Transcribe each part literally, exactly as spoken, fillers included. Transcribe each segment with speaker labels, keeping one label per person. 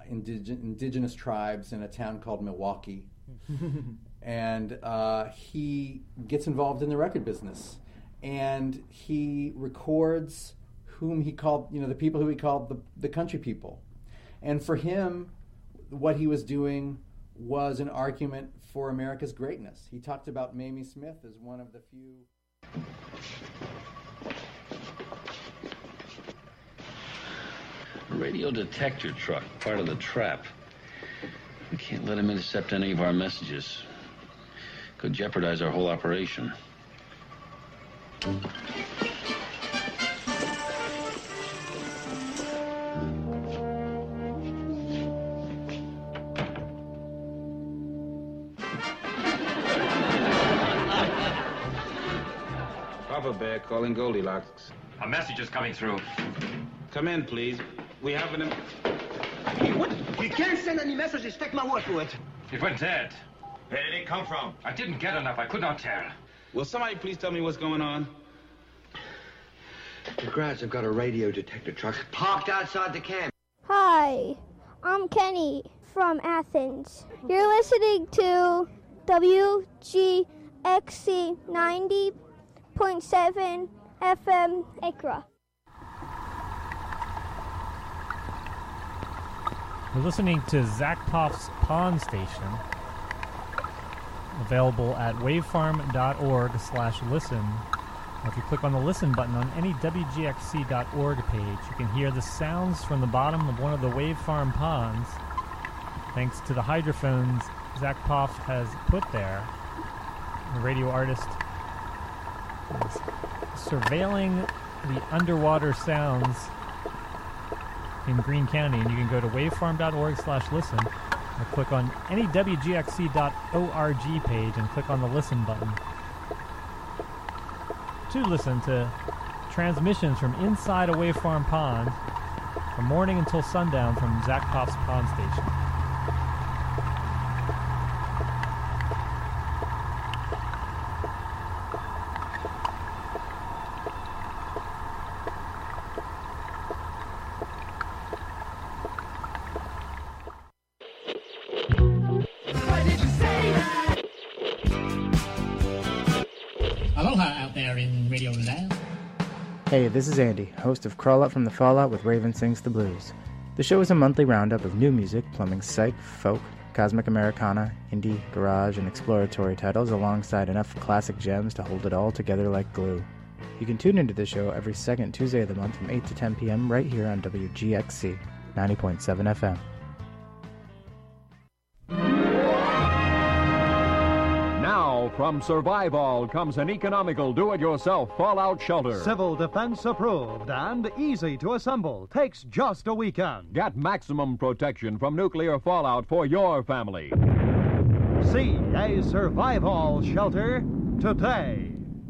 Speaker 1: indig- indigenous tribes in a town called Milwaukee. And uh, he gets involved in the record business. And he records whom he called, you know, the people who he called the, the country people. And for him, what he was doing was an argument for America's greatness. He talked about Mamie Smith as one of the few...
Speaker 2: A radio detector truck, part of the trap. We can't let him intercept any of our messages. Could jeopardize our whole operation.
Speaker 3: Papa Bear calling Goldilocks.
Speaker 4: A message is coming through.
Speaker 3: Come in, please. We have an...
Speaker 5: What? We can't send any messages. Take my word for it.
Speaker 4: It went dead.
Speaker 6: Where did it come from?
Speaker 4: I didn't get enough. I could not tell.
Speaker 3: Will somebody please tell me what's going on?
Speaker 5: The grads have got a radio detector truck parked outside the camp.
Speaker 7: Hi, I'm Kenny from Athens. You're listening to W G X C ninety point seven F M Accra.
Speaker 8: We're listening to Zach Poff's Pond Station, available at wavefarm.org slash listen. If you click on the listen button on any W G X C dot org page, you can hear the sounds from the bottom of one of the Wavefarm ponds, thanks to the hydrophones Zach Poff has put there. The radio artist is surveilling the underwater sounds in Greene County, and you can go to wavefarm.org slash listen or click on any W G X C dot org page and click on the listen button to listen to transmissions from inside a Wavefarm pond from morning until sundown from Zach Poff's Pond Station.
Speaker 9: Hey, this is Andy, host of Crawl Up from the Fallout with Raven Sings the Blues. The show is a monthly roundup of new music, plumbing psych, folk, cosmic Americana, indie, garage, and exploratory titles alongside enough classic gems to hold it all together like glue. You can tune into the show every second Tuesday of the month from eight to ten p.m. right here on W G X C ninety point seven F M.
Speaker 10: Now, from Survivall comes an economical do-it-yourself fallout shelter.
Speaker 11: Civil defense approved and easy to assemble. Takes just a weekend.
Speaker 10: Get maximum protection from nuclear fallout for your family.
Speaker 11: See a Survivall shelter today.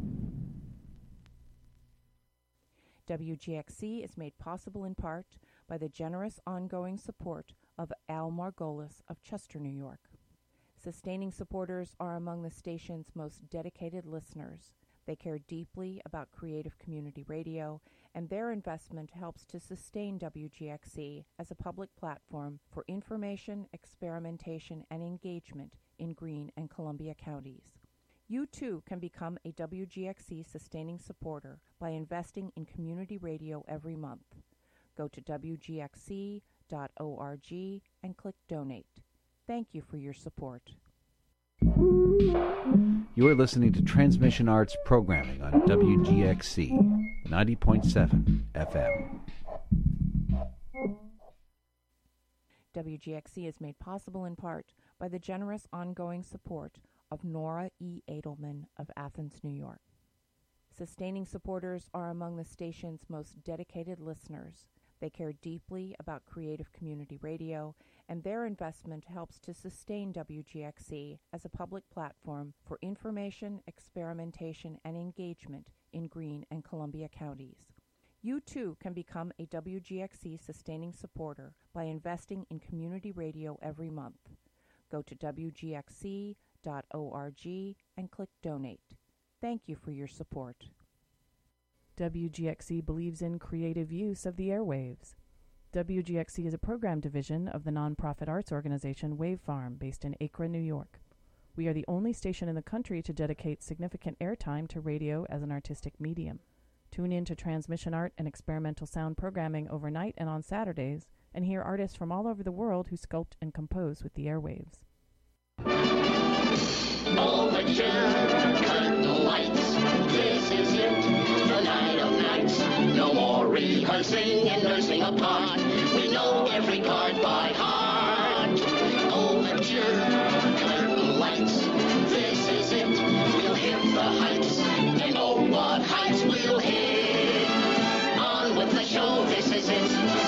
Speaker 12: W G X C is made possible in part by the generous ongoing support of Al Margolis of Chester, New York. Sustaining supporters are among the station's most dedicated listeners. They care deeply about creative community radio, and their investment helps to sustain W G X C as a public platform for information, experimentation, and engagement in Greene and Columbia counties. You too can become a W G X C sustaining supporter by investing in community radio every month. Go to W G X C dot org and click Donate. Thank you for your support.
Speaker 13: You are listening to Transmission Arts programming on W G X C ninety point seven F M.
Speaker 12: W G X C is made possible in part by the generous ongoing support of Nora E. Edelman of Athens, New York. Sustaining supporters are among the station's most dedicated listeners. They care deeply about creative community radio, and their investment helps to sustain W G X C as a public platform for information, experimentation, and engagement in Greene and Columbia counties. You too can become a W G X C sustaining supporter by investing in community radio every month. Go to W G X C dot org and click Donate. Thank you for your support. W G X C believes in creative use of the airwaves. W G X C is a program division of the nonprofit arts organization Wave Farm, based in Acre, New York. We are the only station in the country to dedicate significant airtime to radio as an artistic medium. Tune in to transmission art and experimental sound programming overnight and on Saturdays, and hear artists from all over the world who sculpt and compose with the airwaves.
Speaker 14: Overture, curtain lights, this is it, the night of nights. No more rehearsing and nursing a part. We know every part by heart. Overture, curtain lights, this is it. We'll hit the heights, and oh, what heights we'll hit. On with the show, this is it.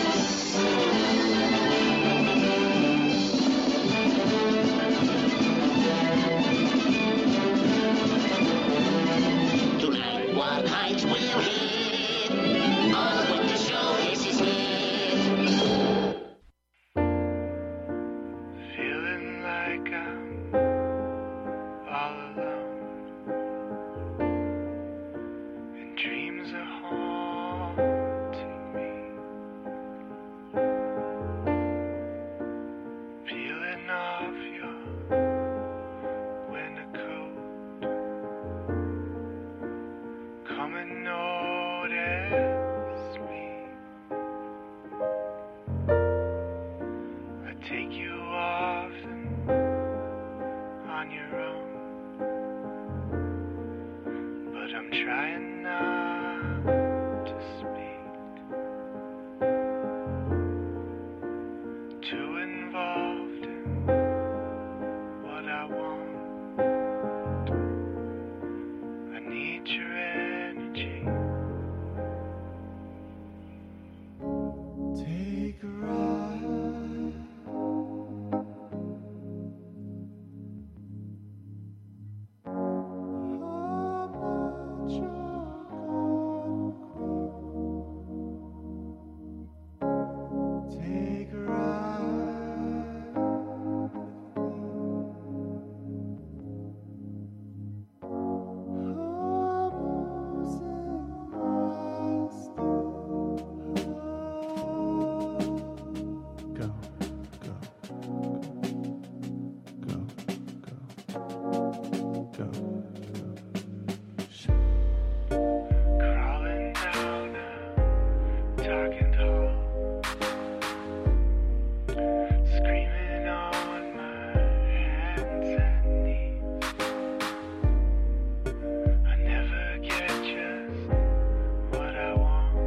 Speaker 14: What heights we'll hit. On with the show, this is it.
Speaker 15: Feeling like I'm all alone, and dreams are haunting me. Peeling off your winter coat. Come and notice me. I take you often on your own, but I'm trying not to speak. Too involved in what I want. I need your energy. Take a ride. Take a ride. Go, go, go, go, go, go. Crawling down a darkened hall, screaming on my hands and knees. I never get just what I want.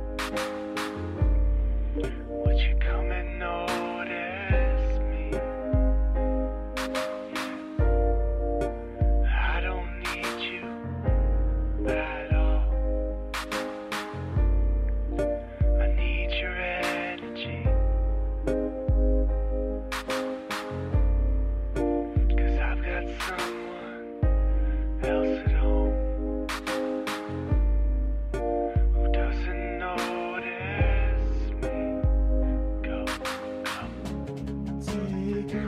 Speaker 15: Would you come and notice me? I don't need you at all. I need your energy. 'Cause I've got someone else at home who doesn't notice me. Go, go, take a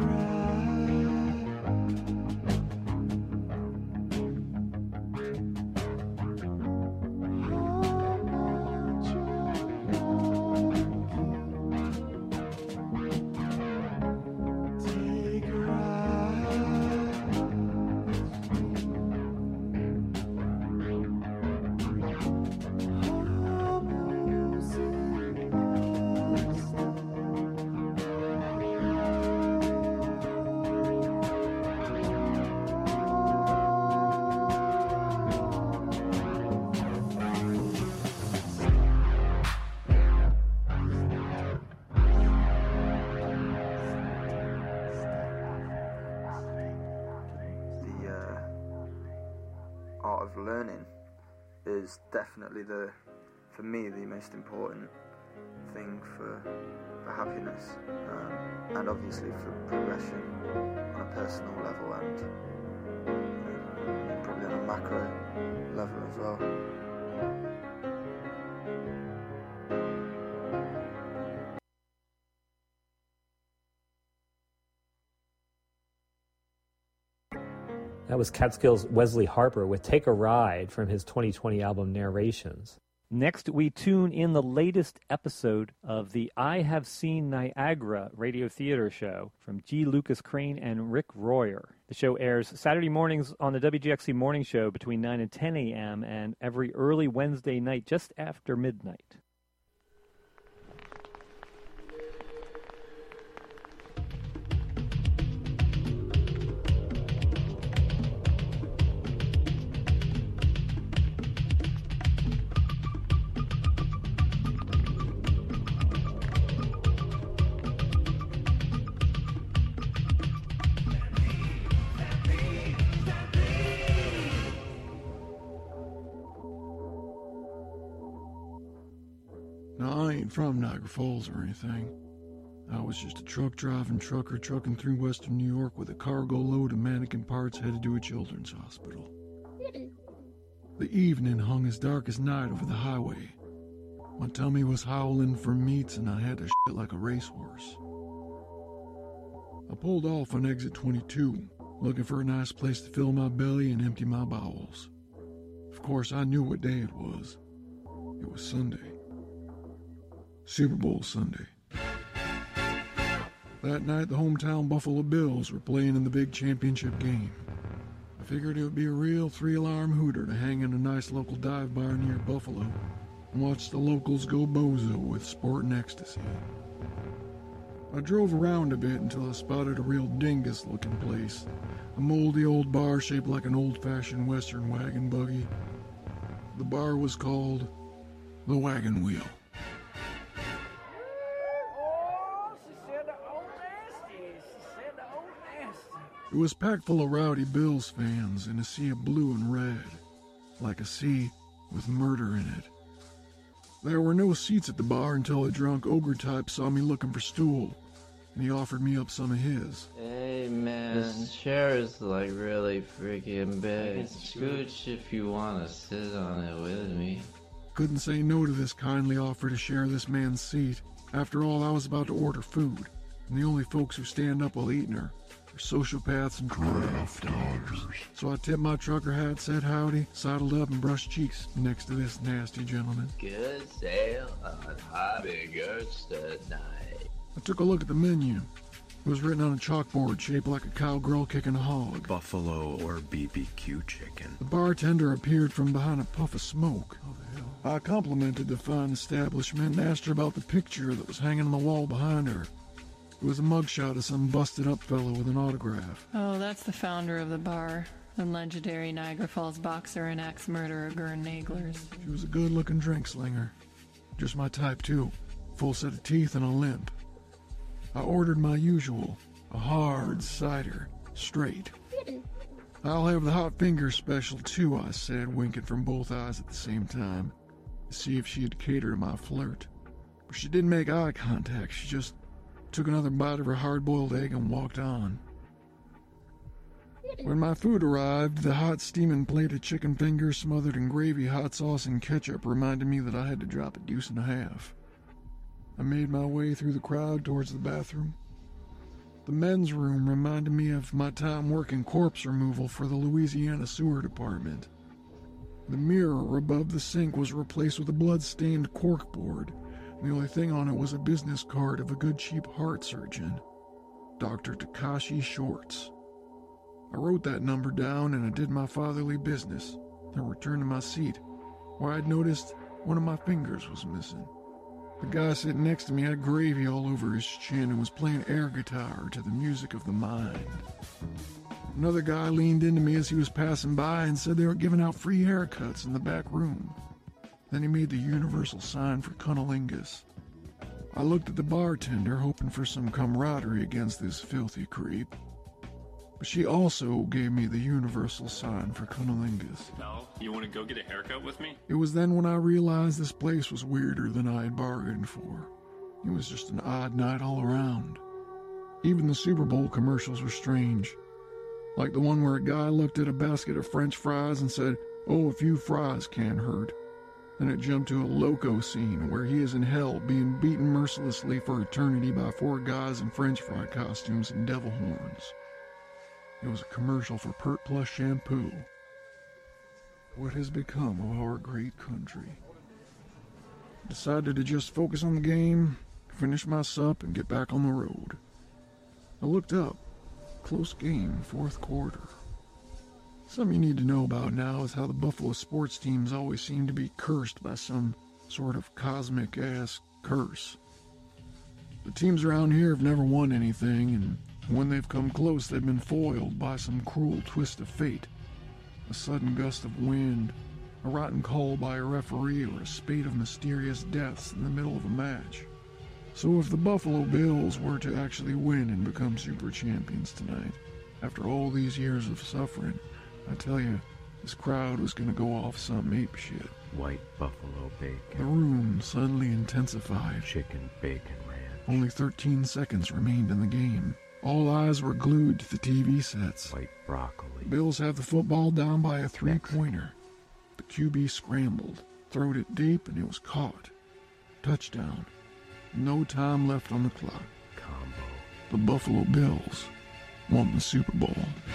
Speaker 16: the uh, art of learning is definitely the, for me, the most important thing for, for happiness, um, and obviously for progression on a personal level and, you know, probably on a macro level as well.
Speaker 17: That was Catskills' Wesley Harper with Take a Ride from his twenty twenty album Narrations.
Speaker 8: Next, we tune in the latest episode of the I Have Seen Niagara radio theater show from G. Lucas Crane and Rick Royer. The show airs Saturday mornings on the W G X C Morning Show between nine and ten a.m. and every early Wednesday night just after midnight.
Speaker 17: Now, I ain't from Niagara Falls or anything. I was just a truck-driving trucker trucking through western New York with a cargo load of mannequin parts headed to a children's hospital. The evening hung as dark as night over the highway. My tummy was howling for meats and I had to shit like a racehorse. I pulled off on exit twenty-two, looking for a nice place to fill my belly and empty my bowels. Of course, I knew what day it was. It was Sunday. Super Bowl Sunday. That night, the hometown Buffalo Bills were playing in the big championship game. I figured it would be a real three-alarm hooter to hang in a nice local dive bar near Buffalo and watch the locals go bozo with sport and ecstasy. I drove around a bit until I spotted a real dingus-looking place, a moldy old bar shaped like an old-fashioned western wagon buggy. The bar was called The Wagon Wheel. It was packed full of rowdy Bills fans in a sea of blue and red, like a sea with murder in it. There were no seats at the bar until a drunk ogre type saw me looking for stool, and he offered me up some of his.
Speaker 18: Hey man, this chair is like really freaking big. Scooch if you want to sit on it with me.
Speaker 17: Couldn't say no to this kindly offer to share this man's seat. After all, I was about to order food, and the only folks who stand up while eating are sociopaths and draft dogs. So I tipped my trucker hat, said howdy, sidled up and brushed cheeks next to this nasty gentleman.
Speaker 18: Good sail on hobby girls tonight.
Speaker 17: I took a look at the menu. It was written on a chalkboard shaped like a cowgirl kicking a hog.
Speaker 19: Buffalo or B B Q chicken.
Speaker 17: The bartender appeared from behind a puff of smoke. Oh, the hell. I complimented the fine establishment and asked her about the picture that was hanging on the wall behind her. It was a mugshot of some busted-up fellow with an autograph.
Speaker 20: Oh, that's the founder of the bar, the legendary Niagara Falls boxer and axe-murderer Gern Naglers.
Speaker 17: She was a good-looking drink slinger. Just my type, too. Full set of teeth and a limp. I ordered my usual, a hard cider, straight. I'll have the hot finger special, too, I said, winking from both eyes at the same time, to see if she'd cater to my flirt. But she didn't make eye contact. She just took another bite of her hard-boiled egg and walked on. When my food arrived, the hot steaming plate of chicken fingers smothered in gravy, hot sauce, and ketchup reminded me that I had to drop a deuce and a half. I made my way through the crowd towards the bathroom. The men's room reminded me of my time working corpse removal for the Louisiana Sewer Department. The mirror above the sink was replaced with a blood-stained corkboard. The only thing on it was a business card of a good cheap heart surgeon, Doctor Takashi Shorts. I wrote that number down and I did my fatherly business, then returned to my seat, where I'd noticed one of my fingers was missing. The guy sitting next to me had gravy all over his chin and was playing air guitar to the music of the mind. Another guy leaned into me as he was passing by and said they were giving out free haircuts in the back room. Then he made the universal sign for cunnilingus. I looked at the bartender, hoping for some camaraderie against this filthy creep. But she also gave me the universal sign for cunnilingus.
Speaker 21: No, you want to go get a haircut with me?
Speaker 17: It was then when I realized this place was weirder than I had bargained for. It was just an odd night all around. Even the Super Bowl commercials were strange. Like the one where a guy looked at a basket of French fries and said, "Oh, a few fries can't hurt." Then it jumped to a loco scene where he is in hell being beaten mercilessly for eternity by four guys in French fry costumes and devil horns. It was a commercial for Pert Plus shampoo. What has become of our great country? Decided to just focus on the game, finish my sup, and get back on the road. I looked up. Close game, fourth quarter. Something you need to know about now is how the Buffalo sports teams always seem to be cursed by some sort of cosmic-ass curse. The teams around here have never won anything, and when they've come close, they've been foiled by some cruel twist of fate. A sudden gust of wind, a rotten call by a referee, or a spate of mysterious deaths in the middle of a match. So if the Buffalo Bills were to actually win and become super champions tonight, after all these years of suffering, I tell you, this crowd was gonna go off some ape shit.
Speaker 19: White buffalo bacon.
Speaker 17: The room suddenly intensified.
Speaker 19: Chicken bacon ranch.
Speaker 17: Only thirteen seconds remained in the game. All eyes were glued to the T V sets.
Speaker 19: White broccoli.
Speaker 17: The Bills have the football down by a three-pointer. The Q B scrambled, throwed it deep, and it was caught. Touchdown. No time left on the clock.
Speaker 19: Combo.
Speaker 17: The Buffalo Bills won the Super Bowl.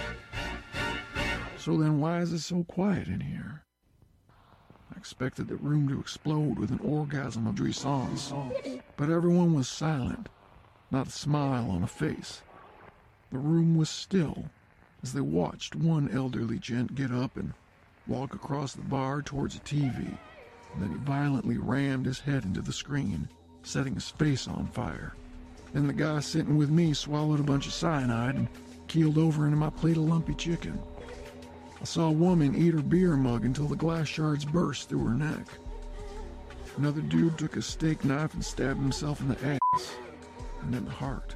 Speaker 17: So then why is it so quiet in here? I expected the room to explode with an orgasm of jouissance, but everyone was silent, not a smile on a face. The room was still as they watched one elderly gent get up and walk across the bar towards a T V, and then he violently rammed his head into the screen, setting his face on fire. Then the guy sitting with me swallowed a bunch of cyanide and keeled over into my plate of lumpy chicken. I saw a woman eat her beer mug until the glass shards burst through her neck. Another dude took a steak knife and stabbed himself in the ass, and then the heart.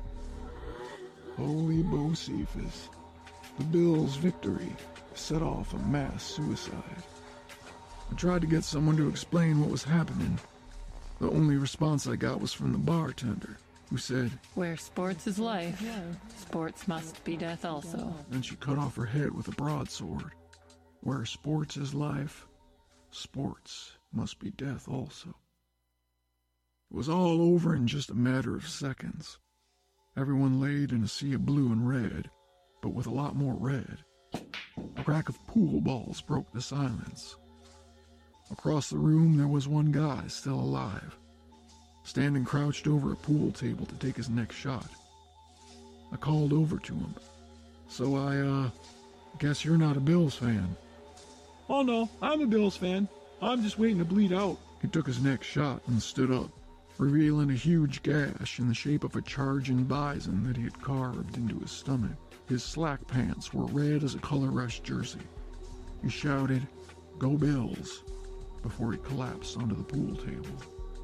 Speaker 17: Holy Bocephus. The Bills' victory set off a mass suicide. I tried to get someone to explain what was happening. The only response I got was from the bartender, who said,
Speaker 20: "Where sports is life, sports must be death also."
Speaker 17: Then she cut off her head with a broadsword. Where sports is life, sports must be death also. It was all over in just a matter of seconds. Everyone laid in a sea of blue and red, but with a lot more red. A crack of pool balls broke the silence. Across the room there was one guy still alive, standing crouched over a pool table to take his next shot. I called over to him. "So I, uh, guess you're not a Bills fan." "Oh no, I'm a Bills fan. I'm just waiting to bleed out." He took his next shot and stood up, revealing a huge gash in the shape of a charging bison that he had carved into his stomach. His slack pants were red as a color rush jersey. He shouted, "Go Bills," before he collapsed onto the pool table.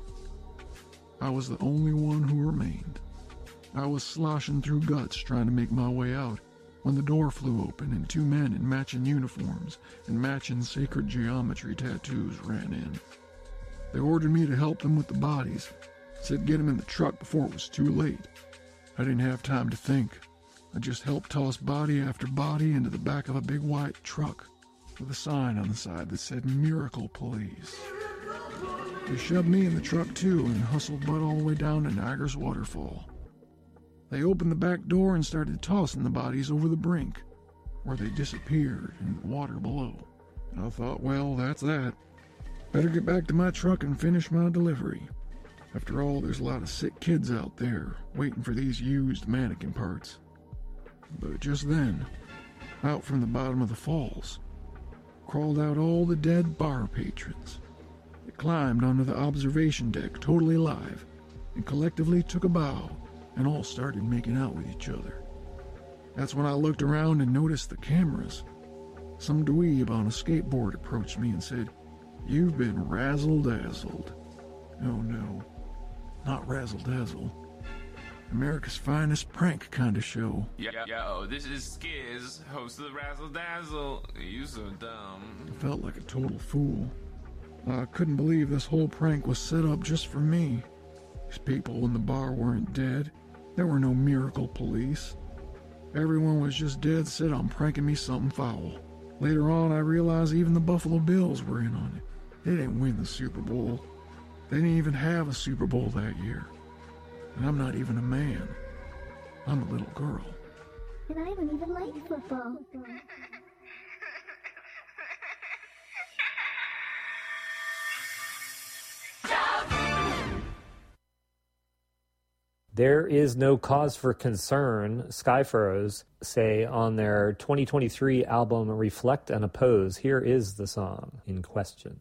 Speaker 17: I was the only one who remained. I was sloshing through guts trying to make my way out when the door flew open and two men in matching uniforms and matching sacred geometry tattoos ran in. They ordered me to help them with the bodies, said get them in the truck before it was too late. I didn't have time to think. I just helped toss body after body into the back of a big white truck with a sign on the side that said Miracle Police. They shoved me in the truck too and hustled Bud all the way down to Niagara's waterfall. They opened the back door and started tossing the bodies over the brink, where they disappeared in the water below. I thought, well, that's that. Better get back to my truck and finish my delivery. After all, there's a lot of sick kids out there waiting for these used mannequin parts. But just then, out from the bottom of the falls, crawled out all the dead bar patrons. They climbed onto the observation deck totally alive and collectively took a bow and all started making out with each other. That's when I looked around and noticed the cameras. Some dweeb on a skateboard approached me and said, "You've been razzle-dazzled." Oh no, not razzle-dazzle. America's finest prank kind of show.
Speaker 1: Yo, yo, this is Skiz, host of the Razzle Dazzle. You so dumb.
Speaker 17: I felt like a total fool. I couldn't believe this whole prank was set up just for me. These people in the bar weren't dead. There were no Miracle Police. Everyone was just dead set on pranking me something foul. Later on, I realized even the Buffalo Bills were in on it. They didn't win the Super Bowl. They didn't even have a Super Bowl that year. And I'm not even a man. I'm a little girl.
Speaker 22: And I don't even like football.
Speaker 14: Jump!
Speaker 8: There is no cause for concern, Skyfurrows say on their twenty twenty-three album Reflect and Oppose. Here is the song in question.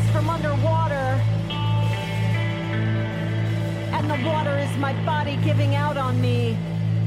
Speaker 2: rise from underwater. And the water is my body giving out on me.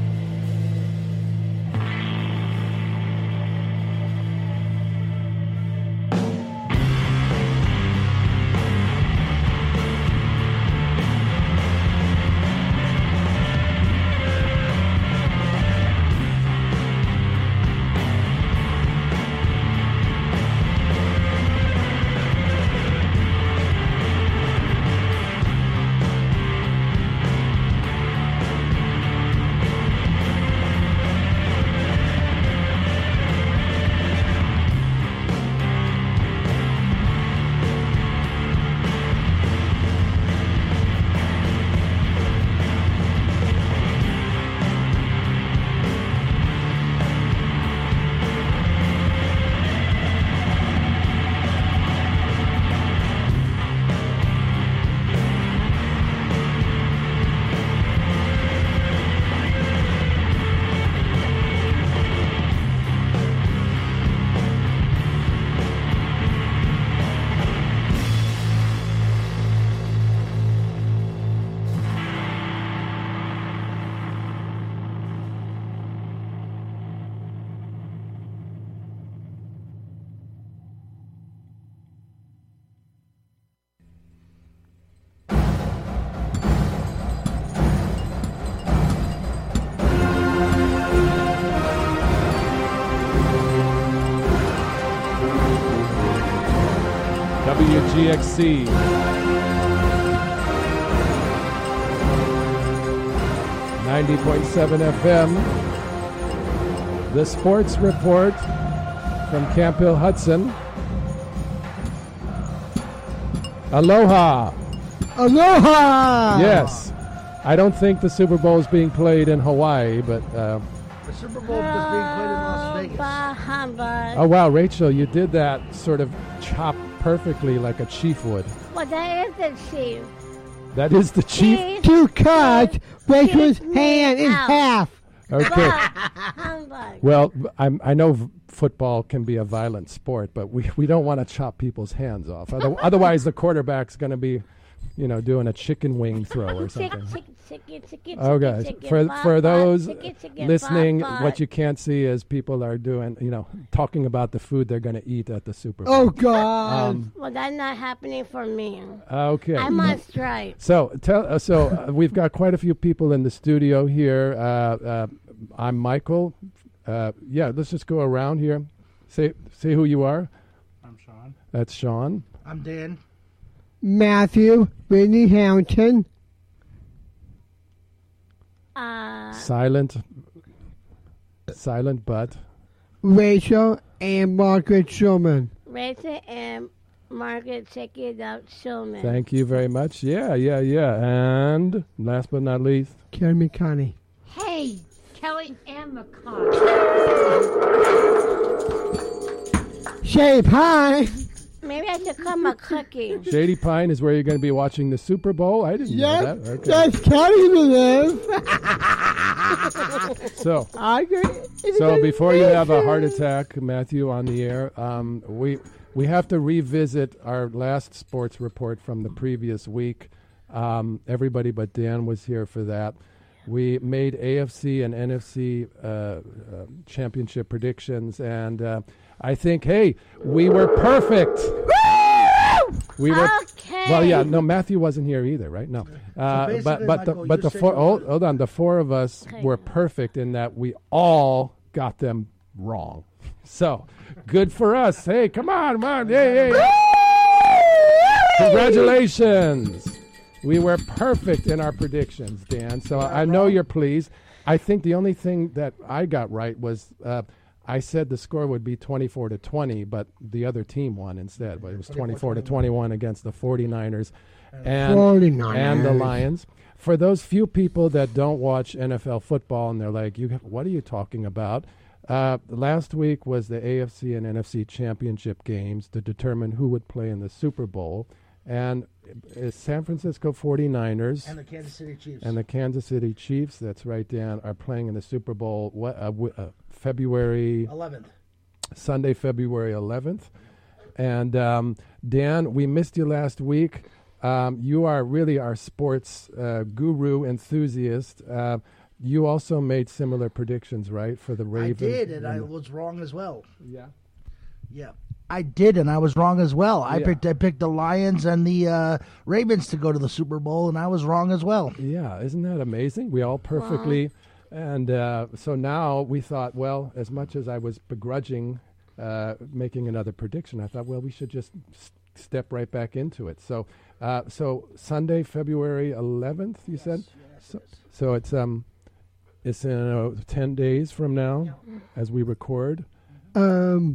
Speaker 6: W G X C. ninety point seven F M. The Sports Report from Camp Hill, Hudson. Aloha.
Speaker 23: Aloha!
Speaker 6: Yes. I don't think the Super Bowl is being played in Hawaii, but... Uh,
Speaker 23: the Super Bowl is being played in Las Vegas.
Speaker 2: Bah, humbug.
Speaker 6: oh, wow, Rachel, you did that sort of chop perfectly like a chief would.
Speaker 2: Well, that is the chief.
Speaker 6: That is the chief?
Speaker 2: Chief.
Speaker 23: To cut Rachel's hand in
Speaker 2: out.
Speaker 23: half.
Speaker 6: Okay.
Speaker 2: Humbug.
Speaker 6: Well, I'm, I know v- football can be a violent sport, but we, we don't want to chop people's hands off. Other, otherwise, the quarterback's going to be, you know, doing a chicken wing throw or something.
Speaker 2: Chicken, chicken,
Speaker 6: Okay,
Speaker 2: chicken,
Speaker 6: for
Speaker 2: bop,
Speaker 6: for
Speaker 2: bop,
Speaker 6: those
Speaker 2: chicken, chicken,
Speaker 6: listening,
Speaker 2: bop, bop.
Speaker 6: what you can't see is people are doing, you know, talking about the food they're going to eat at the Super Bowl.
Speaker 23: Oh, God.
Speaker 6: Um,
Speaker 2: Well, that's not happening for me.
Speaker 6: okay.
Speaker 2: I'm on strike.
Speaker 6: So tell uh, so uh, we've got quite a few people in the studio here. Uh, uh, I'm Michael. Uh, yeah, let's just go around here. Say say who you are.
Speaker 24: I'm Sean.
Speaker 6: That's Sean.
Speaker 23: I'm Dan. Matthew, Whitney Hamilton.
Speaker 2: Uh,
Speaker 6: Silent. Silent but.
Speaker 23: Rachel and Margaret Schulman.
Speaker 2: Rachel and Margaret, check it out, Shulman.
Speaker 6: Thank you very much. Yeah, yeah, yeah. And last but not least,
Speaker 23: Kelly McConney.
Speaker 2: Hey, Kelly and McConnell.
Speaker 23: Shady Pine.
Speaker 2: Maybe I should come a cookie.
Speaker 6: Shady Pine is where you're going to be watching the Super Bowl. I didn't
Speaker 23: Yes,
Speaker 6: know that. Okay.
Speaker 23: that's Kelly live.
Speaker 6: So,
Speaker 23: I agree.
Speaker 6: so before you have a heart attack, Matthew, on the air, um, we we have to revisit our last sports report from the previous week. Um, everybody but Dan was here for that. We made A F C and N F C uh, uh, championship predictions, and uh, I think, hey, we were perfect. We were
Speaker 2: okay.
Speaker 6: well, yeah. No, Matthew wasn't here either, right? No, uh,
Speaker 23: basically,
Speaker 6: but but the
Speaker 23: Michael,
Speaker 6: but
Speaker 23: you
Speaker 6: the
Speaker 23: said
Speaker 6: four
Speaker 23: you
Speaker 6: hold,
Speaker 23: were-
Speaker 6: hold on, the four of us
Speaker 2: Okay.
Speaker 6: were perfect in that we all got them wrong. So good for us. Hey, come on, come on, hey, hey. Congratulations. We were perfect in our predictions, Dan. So I know you're pleased. I think the only thing that I got right was uh, I said the score would be twenty-four to twenty, but the other team won instead. But it was twenty-four to twenty-one against the forty-niners and,
Speaker 23: forty-niners.
Speaker 6: and the Lions. For those few people that don't watch N F L football and they're like, "You, what are you talking about?" Uh, last week was the A F C and N F C championship games to determine who would play in the Super Bowl. And uh, San Francisco forty-niners
Speaker 23: And the Kansas City Chiefs.
Speaker 6: and the Kansas City Chiefs, that's right, Dan, are playing in the Super Bowl what, uh, w- uh, February
Speaker 23: eleventh.
Speaker 6: Sunday, February eleventh. And um, Dan, we missed you last week. Um, you are really our sports uh, guru enthusiast. Uh, you also made similar predictions, right, for the Ravens?
Speaker 3: I did, and I
Speaker 6: the-
Speaker 3: was wrong as well.
Speaker 6: Yeah.
Speaker 3: Yeah. I did, and I was wrong as well. I
Speaker 6: Yeah.
Speaker 3: picked I picked the Lions and the uh, Ravens to go to the Super Bowl, and I was wrong as well.
Speaker 6: Yeah, isn't that amazing? We all perfectly, and uh, so now we thought, well, as much as I was begrudging uh, making another prediction, I thought, well, we should just s- step right back into it. So, uh, so Sunday, February eleventh, you said. So, so it's um, it's in uh, ten days from now, as we record.
Speaker 23: Um,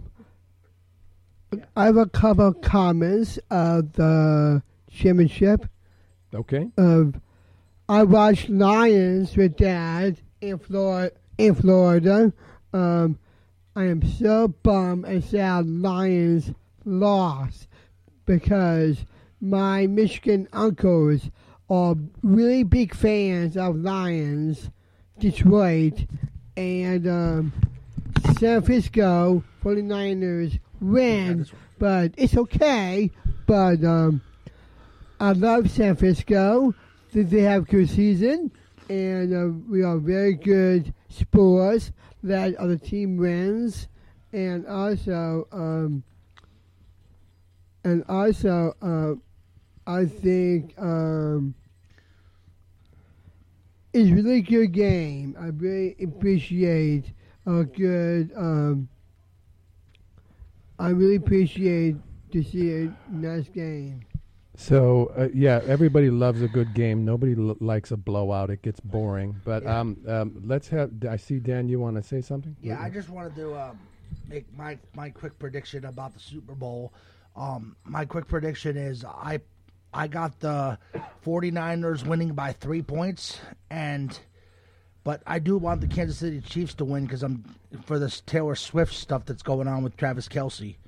Speaker 23: I have a couple of comments of the championship.
Speaker 6: Okay.
Speaker 23: Of I watched Lions with Dad in Florida. In Florida, um, I am so bummed and sad Lions lost because my Michigan uncles are really big fans of Lions, Detroit, and um, San Francisco forty-niners win, but it's okay. But um, I love San Francisco. They they have a good season, and uh, we are very good sports that other team wins, and also um, and also uh, I think um, it's a really good game. I really appreciate a good. Um, I really appreciate to see a nice game.
Speaker 6: So uh, yeah, everybody loves a good game. Nobody l- likes a blowout; it gets boring. But
Speaker 3: Yeah.
Speaker 6: um, um, let's have. I see Dan. You want to say something?
Speaker 3: Yeah, I just wanted to um, make my my quick prediction about the Super Bowl. Um, my quick prediction is I I got the forty-niners winning by three points, and but I do want the Kansas City Chiefs to win because I'm for this Taylor Swift stuff that's going on with Travis Kelce.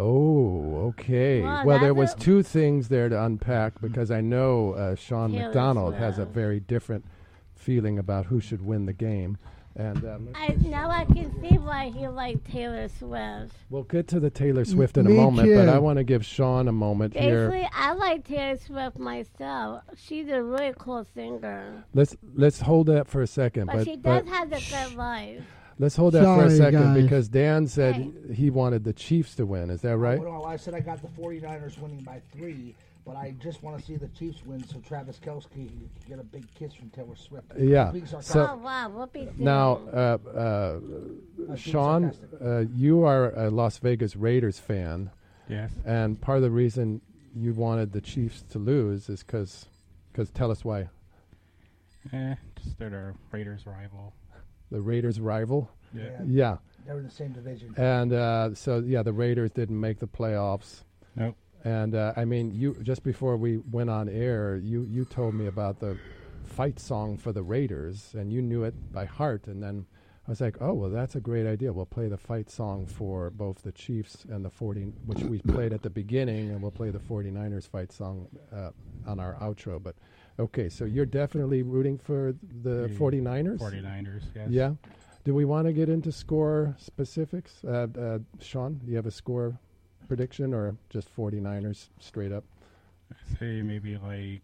Speaker 6: Oh, okay.
Speaker 2: Wow,
Speaker 6: well, there
Speaker 2: that's
Speaker 6: was
Speaker 2: a-
Speaker 6: two things there to unpack because I know uh, Sean
Speaker 2: Taylor
Speaker 6: McDonald has a
Speaker 2: Swift.
Speaker 6: very different feeling about who should win the game. And um,
Speaker 2: I, now I can see why he liked Taylor Swift.
Speaker 6: we'll get to the Taylor Swift in a
Speaker 23: me
Speaker 6: moment, but
Speaker 23: too.
Speaker 6: I want to give Sean a moment here.
Speaker 2: Basically, I like Taylor Swift myself. She's a really cool singer.
Speaker 6: Let's let's hold that for a second.
Speaker 2: But,
Speaker 6: But,
Speaker 2: she does
Speaker 6: but
Speaker 2: have a good life.
Speaker 6: let's hold that for a
Speaker 23: Sorry,
Speaker 6: second
Speaker 23: guys.
Speaker 6: because Dan said he wanted the Chiefs to win. Is that right?
Speaker 3: Well, I said I got the forty-niners winning by three, but I just want to see the Chiefs win so Travis Kelce can get a big kiss from Taylor Swift.
Speaker 6: Yeah.
Speaker 3: Being
Speaker 6: So-
Speaker 3: sarcastic.
Speaker 2: Oh, wow. Whoopie
Speaker 6: Now, uh, uh, Sean, uh, you are a Las Vegas Raiders fan.
Speaker 4: Yes.
Speaker 6: And part of the reason you wanted the Chiefs to lose is because, tell us why.
Speaker 4: Eh, just they're the Raiders' rival.
Speaker 6: The Raiders' rival?
Speaker 4: Yeah.
Speaker 6: Yeah.
Speaker 3: They're in the same division.
Speaker 6: And uh, so, yeah, the Raiders didn't make the playoffs.
Speaker 4: Nope.
Speaker 6: And, uh, I mean, you just before we went on air, you, you told me about the fight song for the Raiders, and you knew it by heart. And then I was like, oh, well, that's a great idea. We'll play the fight song for both the Chiefs and the forty, which we played at the beginning, and we'll play the forty-niners fight song uh, on our outro. But, okay, so you're definitely rooting for the
Speaker 4: The
Speaker 6: forty-niners?
Speaker 4: forty-niners, yes.
Speaker 6: Yeah. Do we want to get into score specifics? Uh, uh, Sean, do you have a score prediction or just forty-niners straight up?
Speaker 4: I'd say maybe like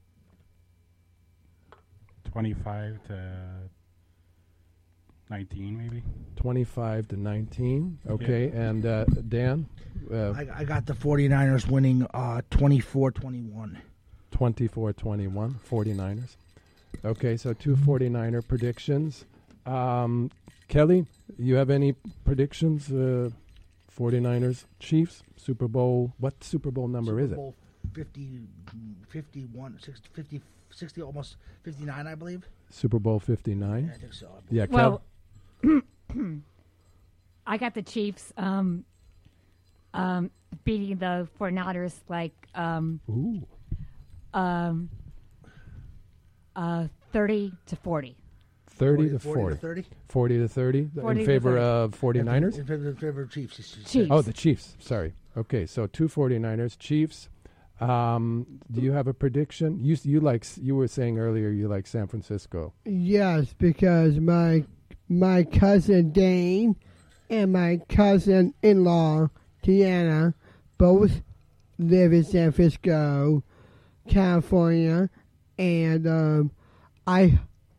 Speaker 4: twenty-five to nineteen, maybe.
Speaker 6: twenty-five to nineteen. Okay. And uh, Dan? Uh,
Speaker 3: I, I got the forty-niners winning uh, twenty-four twenty-one.
Speaker 6: twenty-four twenty-one, forty-niners. Okay, so two forty-niner predictions. Um, Kelly, you have any predictions? Uh, forty-niners, Chiefs, Super Bowl. What Super Bowl number
Speaker 3: Super
Speaker 6: is it?
Speaker 3: Bowl fifty, fifty-one, sixty, fifty, sixty, almost fifty-nine, I believe.
Speaker 6: Super Bowl fifty-nine?
Speaker 3: Yeah, I think so.
Speaker 6: Yeah, Kel?
Speaker 5: Well, I got the Chiefs um, um, beating the forty-niners like um,
Speaker 6: Ooh.
Speaker 5: um, uh, thirty to forty.
Speaker 6: thirty to
Speaker 3: forty
Speaker 6: forty.
Speaker 3: to thirty?
Speaker 6: forty to thirty
Speaker 5: forty
Speaker 6: in
Speaker 5: to
Speaker 6: favor
Speaker 5: thirty.
Speaker 6: of forty-niners?
Speaker 3: In favor, in favor of Chiefs. It's- it's-
Speaker 5: Chiefs.
Speaker 6: Oh, the Chiefs. Sorry. Okay, so two forty-niners, Chiefs. Um, do you have a prediction? You s- you like s- you were saying earlier you like San Francisco.
Speaker 23: Yes, because my my cousin Dane and my cousin-in-law Tiana both live in San Francisco, California, and um, I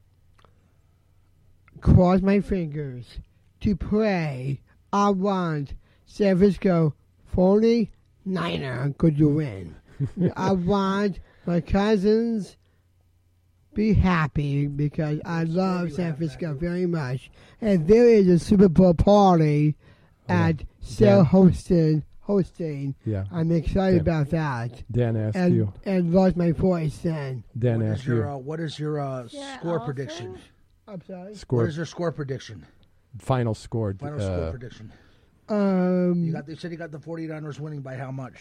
Speaker 23: cross my fingers to pray I want San Francisco forty-niner could you win. I want my cousins be happy because I love San Francisco very much. And there is a Super Bowl party at
Speaker 6: Yeah.
Speaker 23: Sale
Speaker 6: Dan.
Speaker 23: hosting. Hosting.
Speaker 6: Yeah.
Speaker 23: I'm excited
Speaker 6: Dan.
Speaker 23: about that.
Speaker 6: Dan asked
Speaker 23: and,
Speaker 6: you.
Speaker 23: And lost my voice then.
Speaker 6: Dan
Speaker 3: What is
Speaker 6: asked
Speaker 3: your
Speaker 6: you.
Speaker 3: uh, what is your uh,
Speaker 2: Yeah,
Speaker 3: score
Speaker 2: also-
Speaker 3: prediction?
Speaker 23: I'm sorry.
Speaker 6: Score.
Speaker 3: What is your score prediction?
Speaker 6: Final score.
Speaker 3: Final
Speaker 6: uh,
Speaker 3: score prediction.
Speaker 23: Um,
Speaker 3: You got. They said you got the forty-niners winning by how much?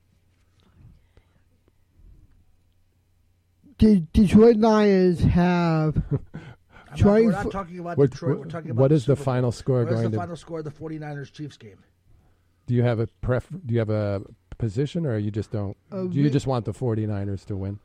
Speaker 23: the Detroit Lions have
Speaker 3: I'm not,
Speaker 23: twenty
Speaker 3: we're not talking about
Speaker 6: What-
Speaker 3: Detroit. We're
Speaker 6: what-
Speaker 3: talking about
Speaker 6: what
Speaker 3: the
Speaker 6: is the
Speaker 3: Super Bowl.
Speaker 6: final score
Speaker 3: What is
Speaker 6: going
Speaker 3: the
Speaker 6: to-
Speaker 3: final score of the forty-niners Chiefs game?
Speaker 6: Do you have a pref? Do you have a position, or you just don't?
Speaker 23: Uh,
Speaker 6: do you
Speaker 23: we-
Speaker 6: just want the forty-niners to win?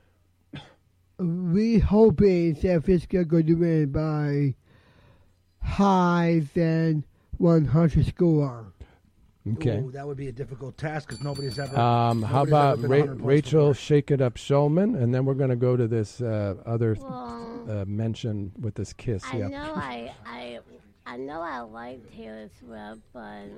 Speaker 23: we hoping San Francisco going to win by higher than one hundred score.
Speaker 6: Okay.
Speaker 3: Ooh, that would be a difficult task because nobody's ever.
Speaker 6: Um, how
Speaker 3: nobody's
Speaker 6: about
Speaker 3: ever been
Speaker 6: Ra-
Speaker 3: one hundred points
Speaker 6: Rachel Shake It Up Shulman, and then we're going to go to this uh, other
Speaker 2: Well,
Speaker 6: uh, mention with this kiss.
Speaker 2: I
Speaker 6: yeah.
Speaker 2: know I, I, I know I like Taylor Swift, but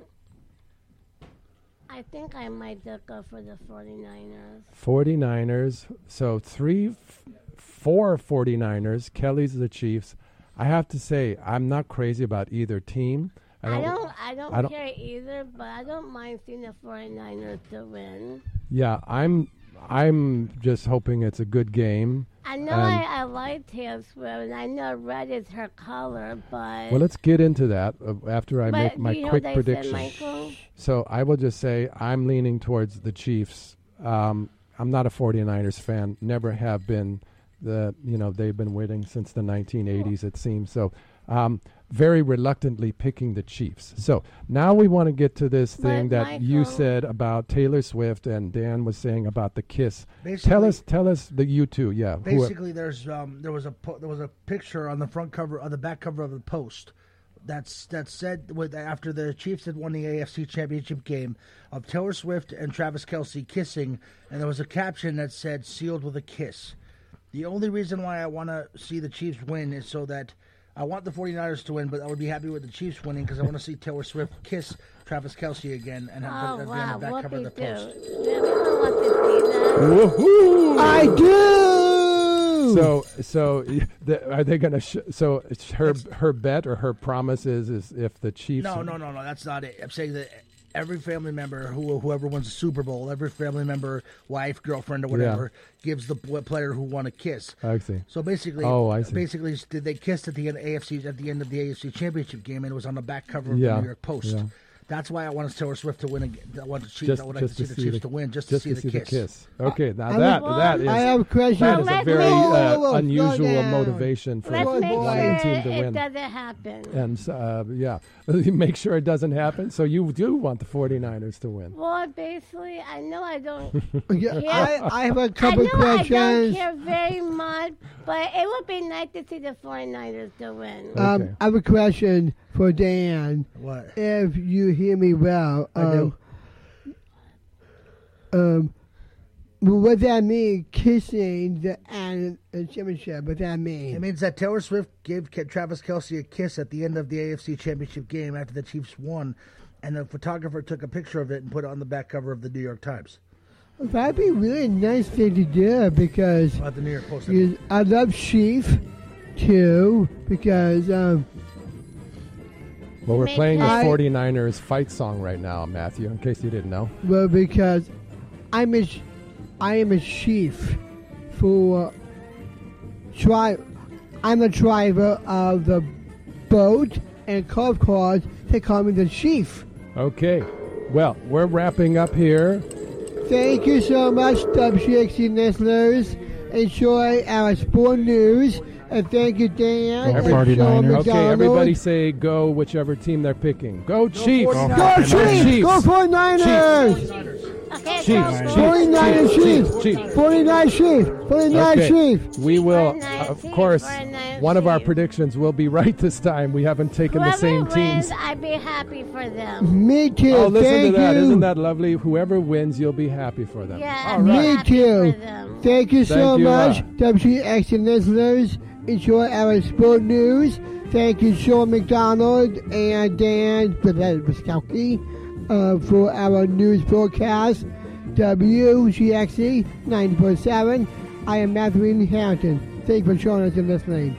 Speaker 2: I think I might just go for the forty-niners.
Speaker 6: forty-niners. So three, f- four forty-niners. Kelly's the Chiefs. I have to say, I'm not crazy about either team.
Speaker 2: I don't, I don't,
Speaker 6: I don't-
Speaker 2: care either, but I don't mind seeing the forty-niners to win.
Speaker 6: Yeah, I'm. I'm just hoping it's a good game.
Speaker 2: I know
Speaker 6: And-
Speaker 2: I, I like Taylor Swift, and I know red is her color, but...
Speaker 6: Well, let's get into that uh, after I
Speaker 2: But
Speaker 6: make my
Speaker 2: you know
Speaker 6: quick
Speaker 2: what they said,
Speaker 6: prediction.
Speaker 2: Michael?
Speaker 6: So I will just say I'm leaning towards the Chiefs. Um, I'm not a forty-niners fan. Never have been. The you know they've been winning since the nineteen eighties. It seems so. Um, very reluctantly picking the Chiefs. So now we want to get to this thing
Speaker 2: But
Speaker 6: that you
Speaker 2: Michael-
Speaker 6: said about Taylor Swift and Dan was saying about the kiss. tell
Speaker 3: Basically-
Speaker 6: us, tell us the you two. Yeah. who-
Speaker 3: Basically, there's um, there was a po- there was a picture on the front cover, on the back cover of the Post, that's that said with after the Chiefs had won the A F C Championship game of Taylor Swift and Travis Kelce kissing, and there was a caption that said "sealed with a kiss." The only reason why I want to see the Chiefs win is so that I want the forty-niners to win, but I would be happy with the Chiefs winning because I want to see Taylor Swift kiss Travis Kelce again and have
Speaker 2: Oh,
Speaker 3: that be
Speaker 2: wow,
Speaker 3: on the back
Speaker 2: what
Speaker 3: cover of
Speaker 2: they
Speaker 3: the
Speaker 2: do.
Speaker 3: Post.
Speaker 2: Everyone wants to see that.
Speaker 6: Woohoo!
Speaker 23: I do.
Speaker 6: So, so y- the, are they going to? Sh- so, it's her her bet or her promise is is if the Chiefs.
Speaker 3: No, no, no, no. That's not it. I'm saying that every family member, who whoever wins the Super Bowl, every family member, wife, girlfriend, or whatever, gives the pl- player who won a kiss.
Speaker 6: I see.
Speaker 3: So basically,
Speaker 6: Oh, I see.
Speaker 3: basically, did they kissed at the end of A F C at the end of the A F C Championship game, and it was on the back cover of
Speaker 6: Yeah,
Speaker 3: the New York Post.
Speaker 6: yeah.
Speaker 3: That's why I want Taylor Swift to win again. I want the Chiefs.
Speaker 6: Just,
Speaker 3: I would like
Speaker 6: just
Speaker 3: to see the Chiefs to win, just,
Speaker 6: just
Speaker 3: to see, the, kiss.
Speaker 6: Okay, now
Speaker 23: I
Speaker 6: that
Speaker 23: have-
Speaker 6: that is
Speaker 23: I have a question.
Speaker 6: that is a
Speaker 23: Let
Speaker 6: very
Speaker 23: me-
Speaker 6: uh,
Speaker 23: Whoa, whoa, whoa,
Speaker 6: unusual
Speaker 23: slow down.
Speaker 6: motivation for
Speaker 2: Let's
Speaker 6: one
Speaker 2: make
Speaker 6: team
Speaker 2: sure
Speaker 6: to
Speaker 2: it
Speaker 6: win.
Speaker 2: doesn't happen.
Speaker 6: And uh, yeah, you make sure it doesn't happen. So you do want the forty-niners to win.
Speaker 2: Well, basically, I know I don't
Speaker 23: Yeah,
Speaker 2: care.
Speaker 23: I, I have a
Speaker 2: I
Speaker 23: couple
Speaker 2: know I don't
Speaker 23: questions.
Speaker 2: care very much, but it would be nice to see the forty-niners to win.
Speaker 23: Um,
Speaker 6: Okay.
Speaker 23: I have a question for Dan.
Speaker 3: What?
Speaker 23: If you hear me well,
Speaker 3: I
Speaker 23: um,
Speaker 3: do.
Speaker 23: Um, well, what that mean? Kissing the and the championship. What that mean?
Speaker 3: It means that Taylor Swift gave Ke- Travis Kelce a kiss at the end of the A F C Championship game after the Chiefs won, and the photographer took a picture of it and put it on the back cover of the New York Times.
Speaker 23: That'd be a really nice thing to do because
Speaker 3: At the New York Post.
Speaker 23: you, I love Chief too because um,
Speaker 6: Well, we're
Speaker 2: Make
Speaker 6: playing the
Speaker 23: I-
Speaker 6: forty-niners fight song right now, Matthew. In case you didn't know.
Speaker 23: well because I'm a ch- I am a chief for tri- I'm a driver of the boat and golf cars. They call me the chief.
Speaker 6: Okay. Well, we're wrapping up here.
Speaker 23: Thank you so much, W G X C listeners. Enjoy our sport news. And thank you, Dan.
Speaker 4: Go
Speaker 23: and
Speaker 4: forty-niners.
Speaker 23: Sean
Speaker 6: Okay,
Speaker 23: McDonald.
Speaker 6: everybody say go whichever team they're picking. Go Chiefs!
Speaker 23: Go Chiefs! Go forty-niners!
Speaker 6: Chiefs.
Speaker 2: Okay,
Speaker 6: Chief,
Speaker 2: go,
Speaker 6: Chief,
Speaker 2: go.
Speaker 23: forty-nine
Speaker 6: Chief,
Speaker 23: Chief.
Speaker 6: Chief.
Speaker 23: forty-nine Chief. forty-nine
Speaker 6: Okay.
Speaker 23: Chief.
Speaker 6: We will,
Speaker 2: forty-nine
Speaker 6: of
Speaker 2: Chief,
Speaker 6: course,
Speaker 2: forty-nine
Speaker 6: one of our
Speaker 2: Chief.
Speaker 6: predictions will be right this time. We haven't taken
Speaker 2: Whoever
Speaker 6: the same
Speaker 2: wins,
Speaker 6: teams.
Speaker 2: I'd be happy for them.
Speaker 23: Me too.
Speaker 6: Oh, listen
Speaker 23: Thank
Speaker 6: to that.
Speaker 23: you.
Speaker 6: Isn't that lovely? Whoever wins, you'll be happy for them.
Speaker 2: Yeah,
Speaker 6: All
Speaker 2: I'd be
Speaker 6: right.
Speaker 23: Me
Speaker 2: happy
Speaker 23: too.
Speaker 2: for them.
Speaker 23: Thank you so
Speaker 6: Thank you,
Speaker 23: much,
Speaker 6: uh,
Speaker 23: W G X listeners. Enjoy our sport news. Thank you, Sean McDonald and Dan Wiskowski, uh, for our news broadcast. W G X E ninety point seven. I am Matthew Harrington. Thank you for joining us and listening.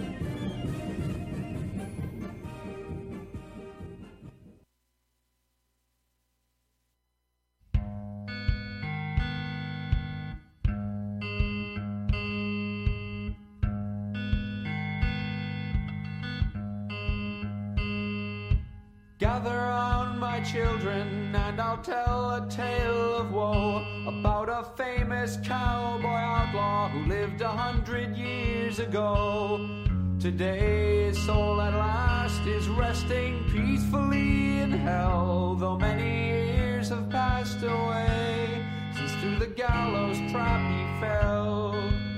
Speaker 7: Gather round, my children, and I'll tell a tale of woe about a famous cowboy outlaw who lived a hundred years ago. Today his soul at last is resting peacefully in hell, though many years have passed away since through the gallows trap he fell.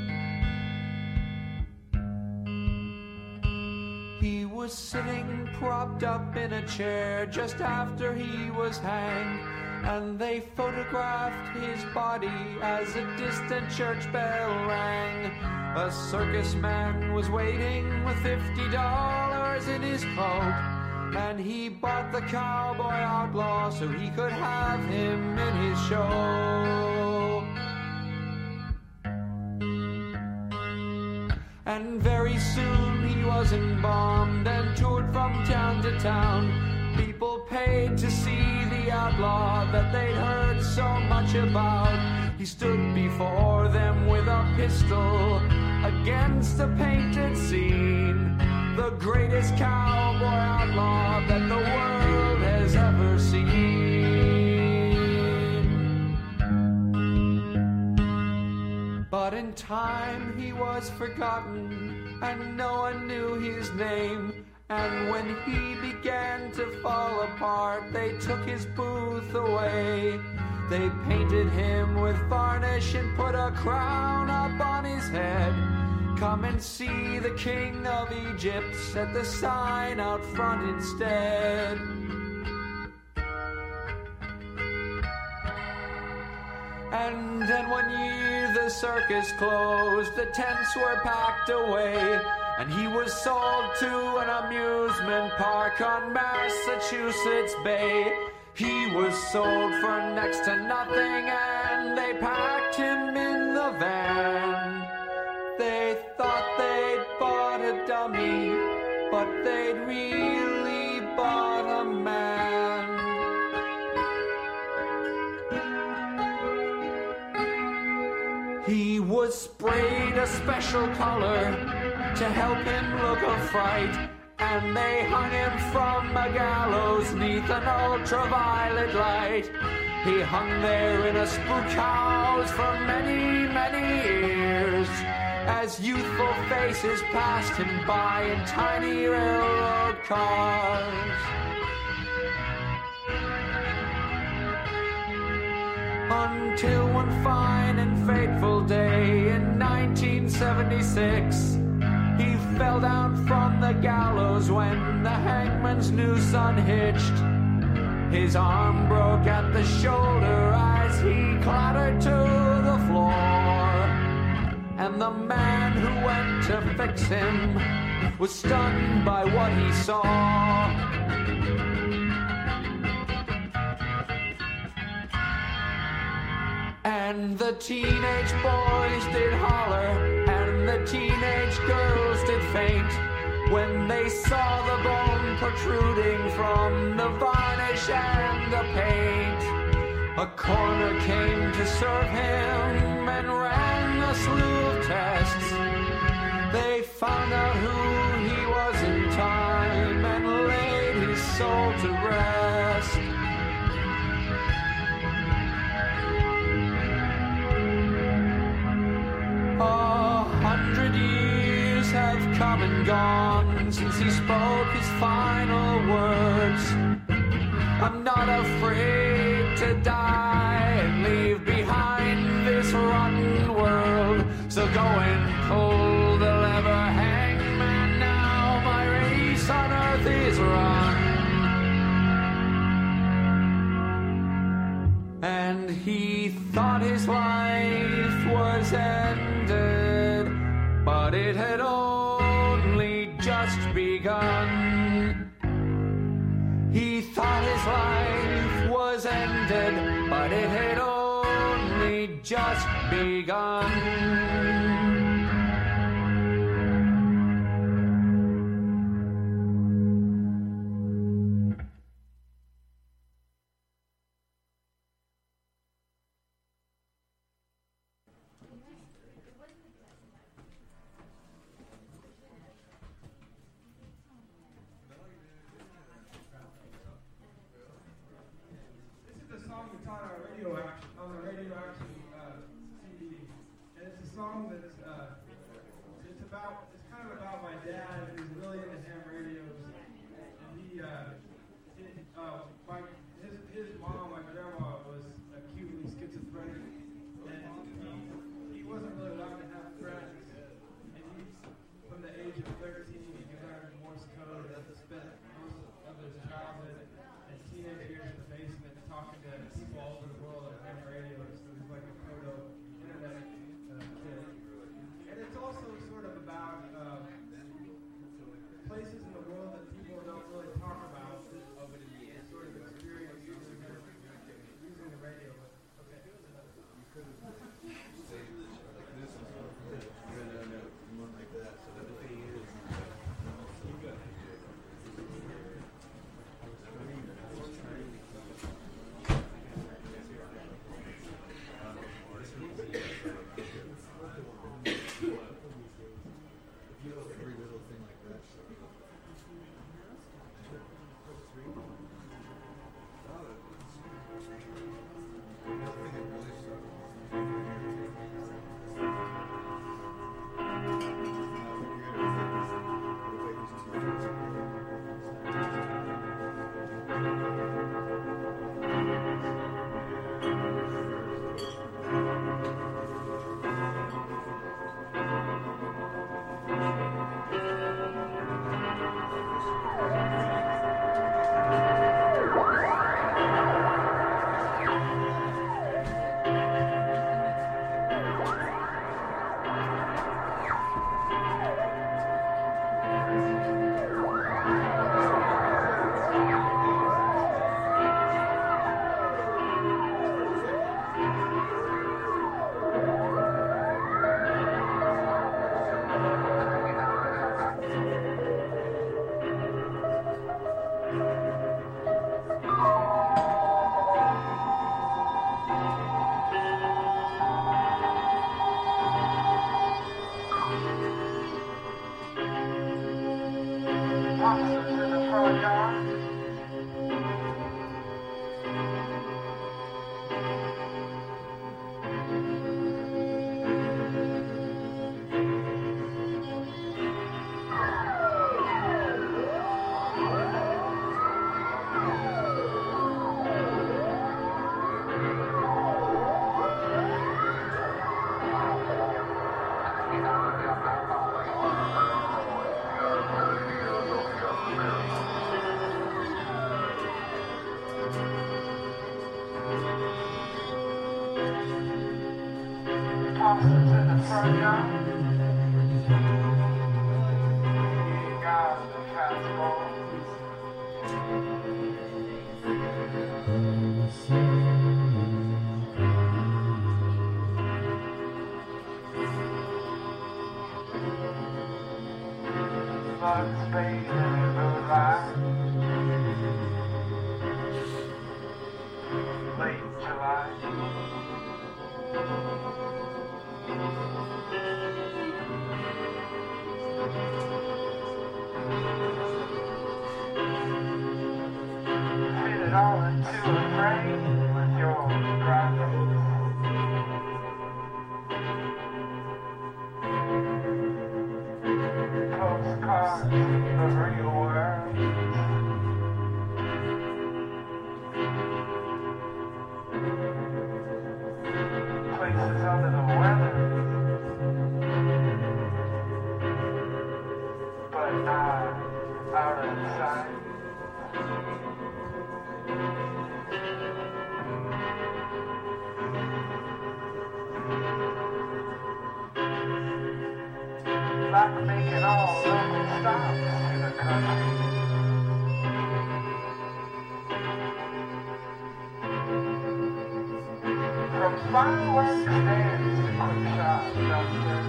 Speaker 7: He was sitting propped up in a chair just after he was hanged, and they photographed his body as a distant church bell rang. A circus man was waiting with fifty dollars in his coat, and he bought the cowboy outlaw so he could have him in his show. And very soon he was embalmed and toured from town to town. People paid to see the outlaw that they'd heard so much about. He stood before them with a pistol against a painted scene, the greatest cowboy outlaw that the world has ever seen. But in time he was forgotten, and no one knew his name. And when he began to fall apart, they took his booth away. They painted him with varnish and put a crown up on his head. Come and see the king of Egypt, said the sign out front instead. And then one year the circus closed, the tents were packed away, and he was sold to an amusement park on Massachusetts Bay. He was sold for next to nothing, and they packed him in the van. They thought they'd bought a dummy, but they'd really bought a man. He was sprayed a special color to help him look a fright, and they hung him from a gallows neath an ultraviolet light. He hung there in a spook house for many, many years, as youthful faces passed him by in tiny railroad cars. Until one fine and fateful day in nineteen seventy-six, he fell down from the gallows when the hangman's noose unhitched. His arm broke at the shoulder as he clattered to the floor, and the man who went to fix him was stunned by what he saw. And the teenage boys did holler, and the teenage girls did faint, when they saw the bone protruding from the varnish and the paint. A coroner came to serve him and ran a slew of tests. They found out who he was in time and laid his soul to rest. A hundred years have come and gone since he spoke his final words. I'm not afraid to die and he thought his life was ended, but it had only just begun. He thought his life was ended, but it had only just begun.
Speaker 15: taking all lucky stops to the country. From fireworks stands to quick shot dumpsters.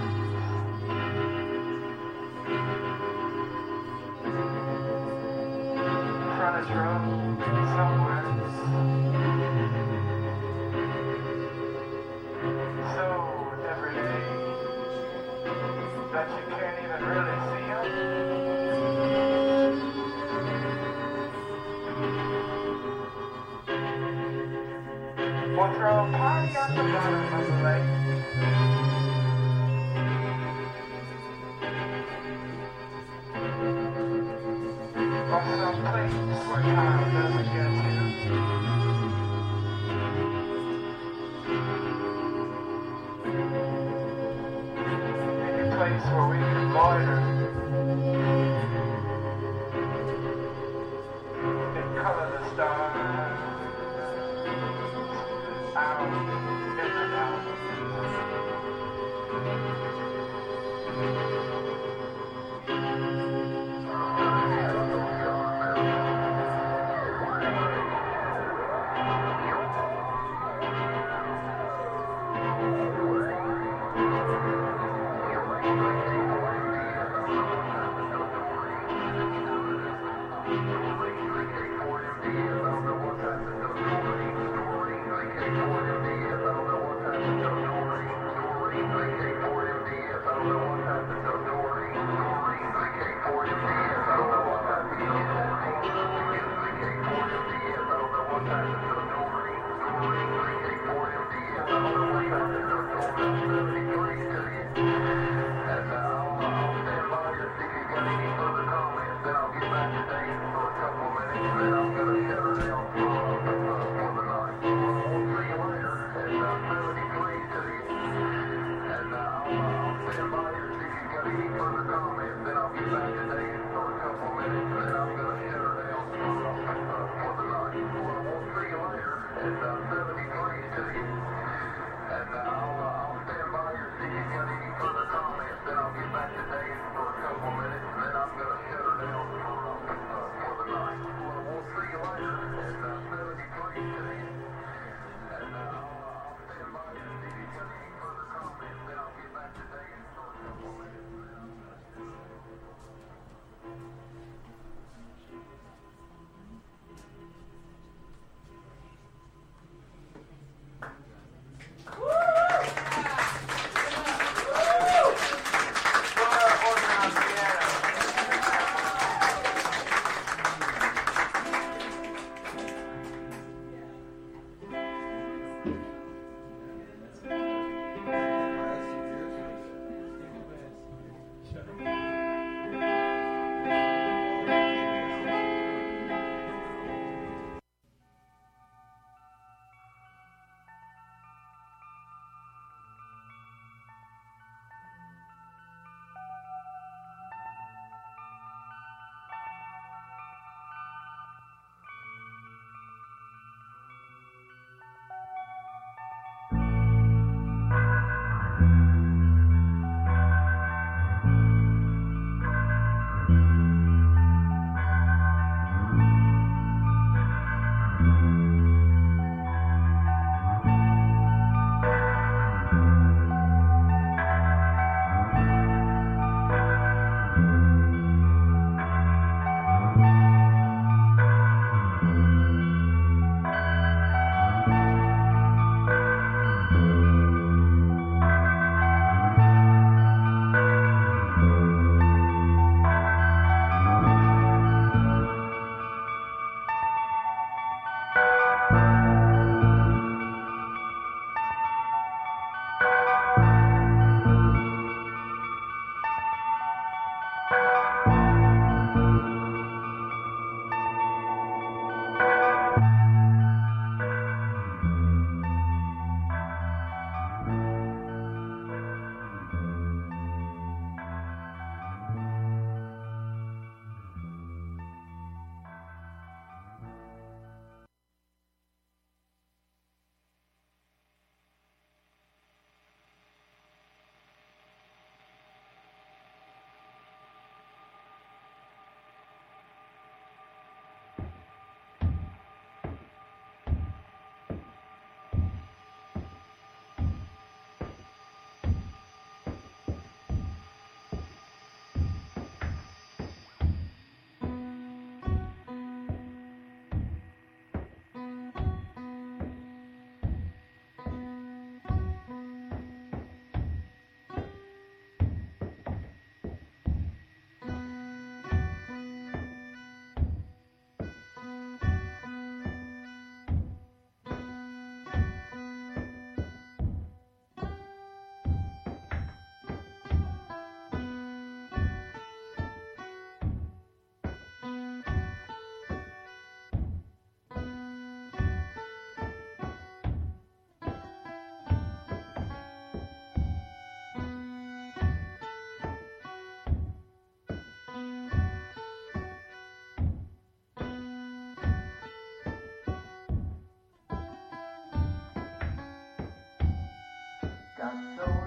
Speaker 15: Frontage road somewhere. So every day that you can't even really see 'em. We'll throw a party at the bottom of the lake. Or some place where time doesn't get to. Any place where we can loiter and color the stars out in the night.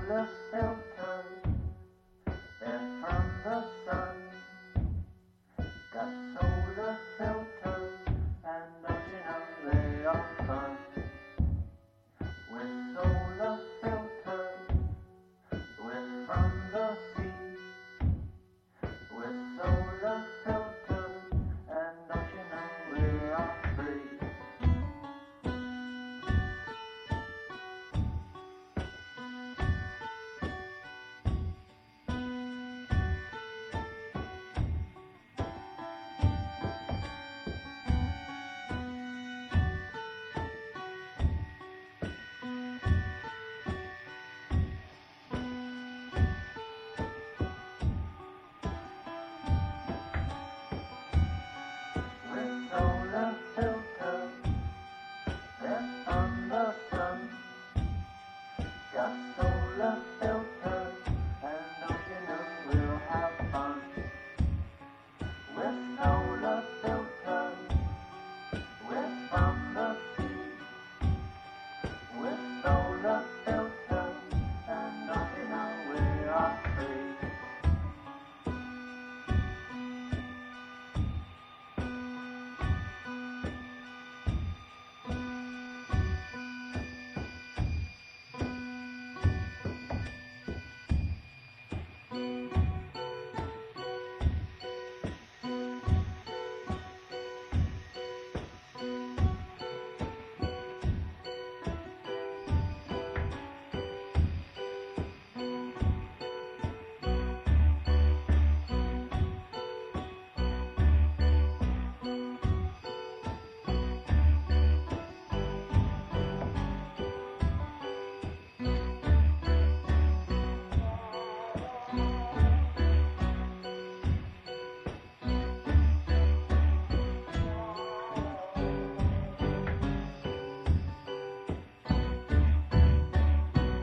Speaker 15: solar filters, they're from the sun. Got solar filters, and don't you know they are fun?